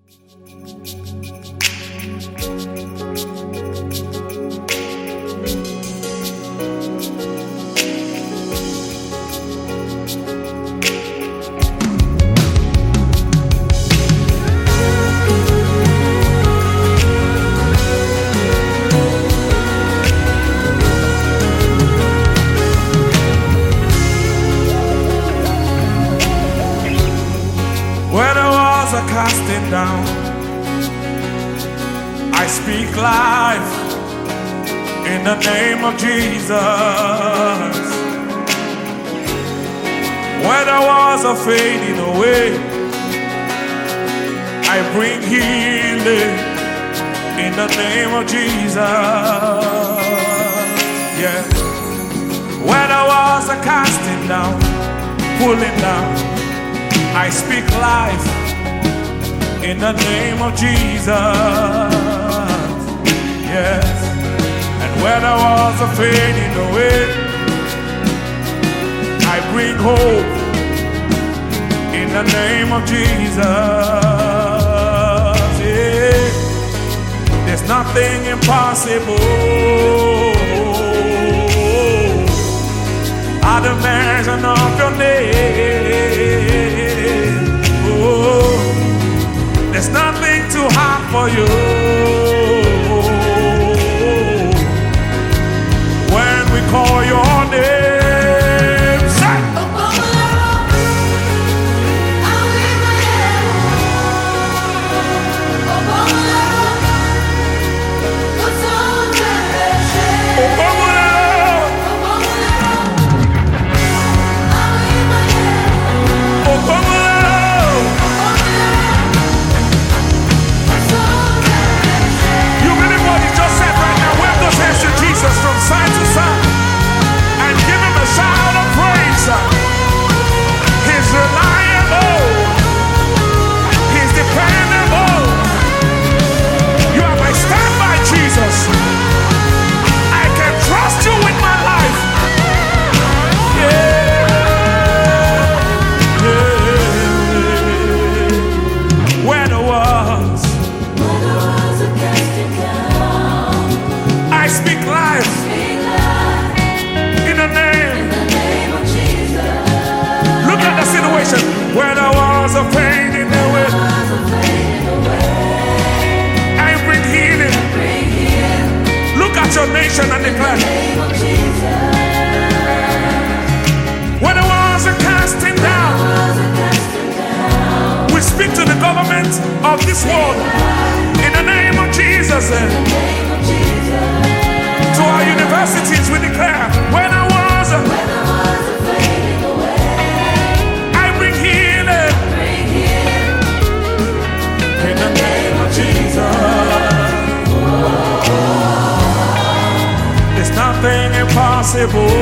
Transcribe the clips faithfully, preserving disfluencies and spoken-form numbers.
Casting down, I speak life in the name of Jesus. When the walls are fading away, I bring healing in the name of Jesus. Yeah. When the walls are casting down, pulling down, I speak life in the name of Jesus, yes. And when the walls are fading away, I bring hope in the name of Jesus, yeah. There's nothing impossible at the mention of your name. Oh, there's nothing too hard for you. When we call your name, say, from side to side and give him a shout of praise. He's reliable, he's dependable. You are my standby, Jesus. I can trust you with my life. Yeah, yeah. Where the walls, where the walls are casting down, I speak life. Where the walls are fading away, I bring healing. Look at your nation and declare, where the walls are casting down, we speak to the government of this world in the name of Jesus. To our universities we declare, where the walls are nothing impossible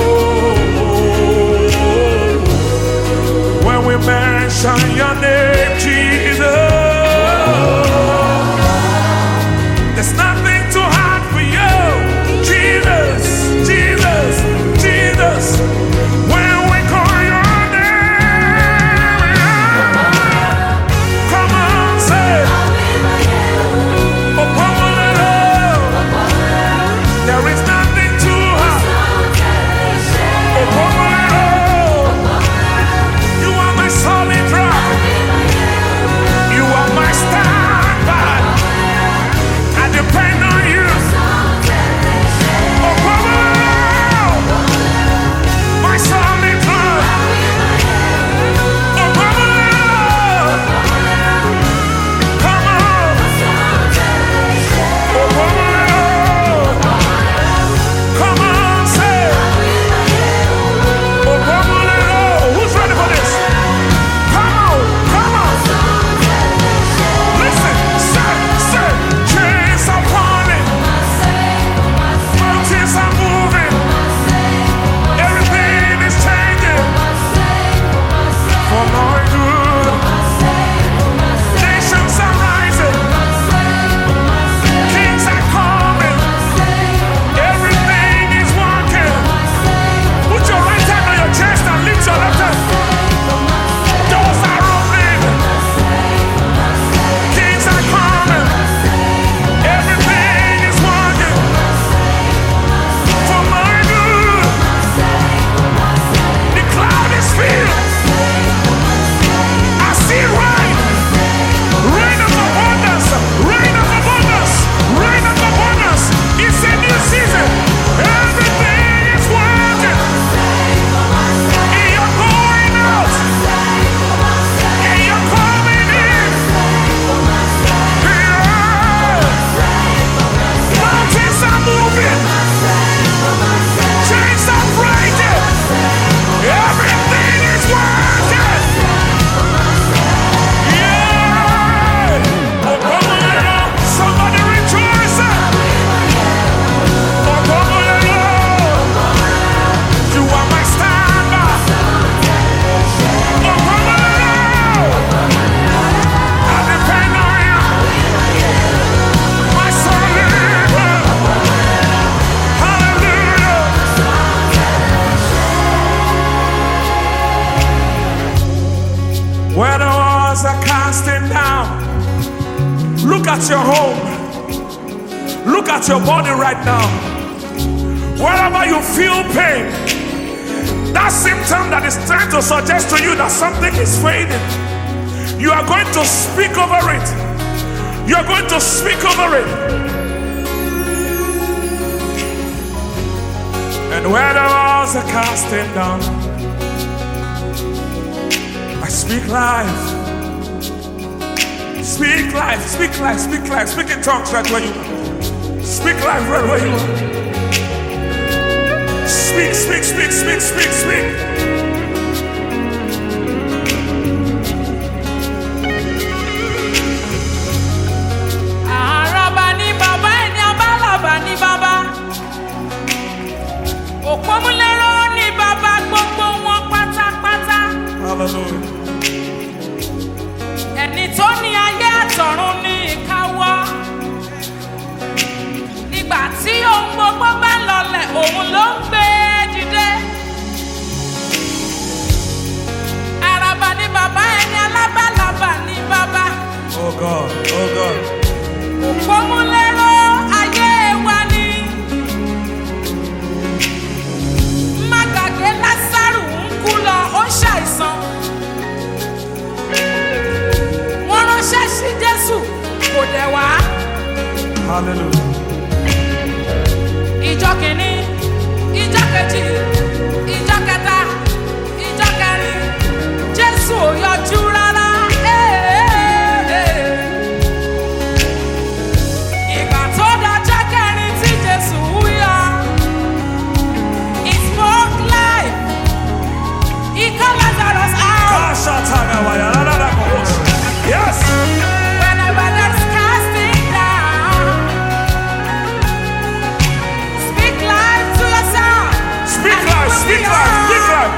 when we mention your name, Jesus. There's nothing too hard for you, Jesus, Jesus, Jesus. When we call your name, come on, say, there is nothing too hard. You are my solid rock. casting down. Look at your home. Look at your body right now. Wherever you feel pain, that symptom that is trying to suggest to you that something is fading, you are going to speak over it. You are going to speak over it. And where the walls are casting down, I speak life. Speak life, speak life, speak life. Speak in tongues right where you are. Speak life right where you are. Speak, speak, speak, speak, speak, speak. Arabani baba ni abalaba ni baba. Òpómúléró ni baba gbogbo wọn pátápátá. Hallelujah. Ẹni tó ní ayé àtọ̀run ní ìkáwọ́. Nígbà tí ohun gbogbo bá lọlẹ̀, òun ló ń gbé dìde. Araba ni bàbá ẹni alábàlábà ni bàbá. Oh God, oh God. Òpómúléró ayé wa ni. Má gbàgbé Lásárù ń kú lọ, ó ṣàìsàn. Wọ́n ránṣẹ́ sí Jésù, kò dẹ̀ wá. Hallelujah. Ìjọ kìíní, ìjọ kejì, ìjọ kẹta, ìjọ kẹrin, Jésù ò yọjú rárá. Ìgbà tó dọjọ́ kẹrin tí Jésù yọ, he spoke life. He called Lazarus out. Yes. Whenever there's casting down, speak life to yourself. Speak life, speak life, speak life.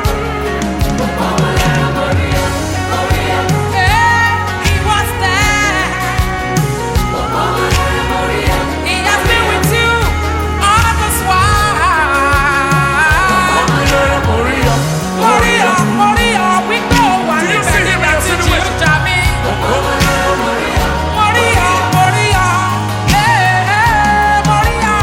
Yeah, he was there. He has been with you all this while. Moria, Moria, we go one Do you see him? minute See to the way- you, Jami. Moria, Moria, hey, hey, Moria,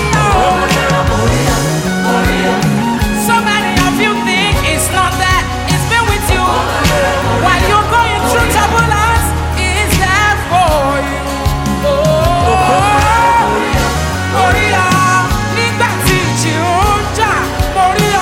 Moria. So many of you think it's not that. It's been with you while you're going through turbulence. It's there for you. Oh, Moria, nígbà tí ìjì ń jà, Moria.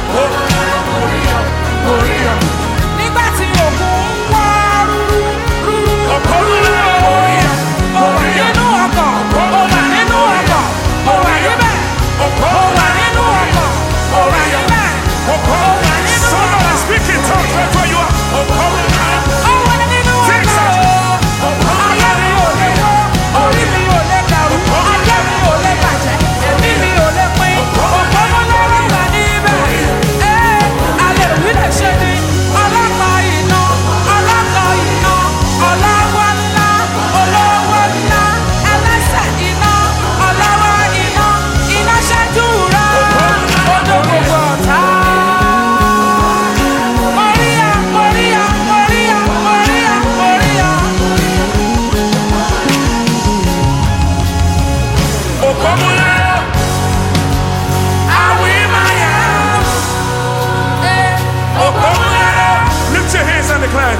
Nígbà tí òkun ń wá rúrú, rúrú, Moria. ó wà nínú ọkọ̀, ó wà nínú ọkọ̀, ó wà níbẹ̀, ó wà nínú ọkọ̀, ó wà níbẹ̀, ó wà nínú Somebody ọkọ̀, speak in tongues right where you are. Oh, ó wà nínú ọkọ̀. Ayé mi ò lè wó, orí mi ò lè dàrú, ayé mi ò lè bàjẹ́, ẹ̀mí mi ò lè pín, òpómúléró wà níbẹ̀. Ẹ́ alẹ́ òwú lè ṣe ni, ọlọ́kọ̀ iná, ọlọ́kọ̀ iná, ọlọ́wọ́ ńlá, olówó ńlá, ẹlẹ́sẹ̀ iná, ọlọ́wọ́ iná, iná ṣẹ́jú rẹ̀, odò gbogbo ọ̀tá. Moria, Moria, Moria, Moria, Moria. Moria. Lift your hands and declare.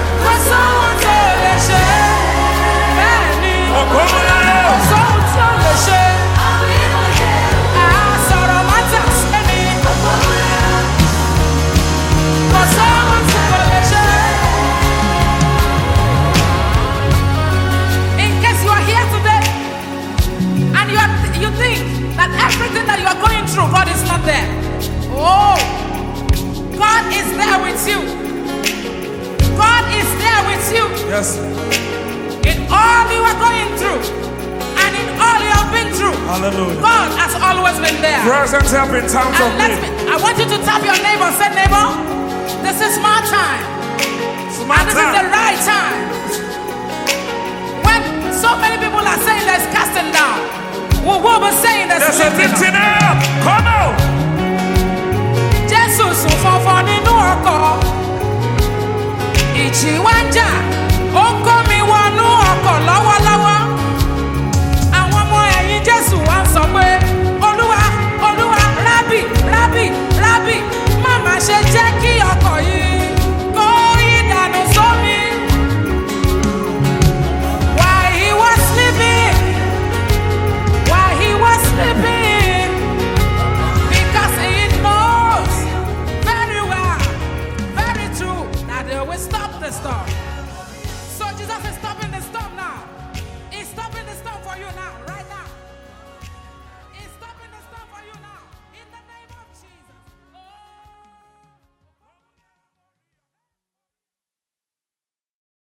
In case you are here today and you, are, you think that everything that you are going through, God is not there. Oh, God is there with you. God is there with you. Yes. In all you are going through and in all you have been through, Hallelujah. God has always been there. Present help in times of And let me, need. I want you to tap your neighbor. Say, neighbor, this is my time. It's my And this is the time. right time. When so many people are saying there's casting down, we will be saying there's There's a lifting lifting up. up. Come on. Jesus sùn fọ́fọ́ nínú ọkọ̀. Ìjì wá ń jà.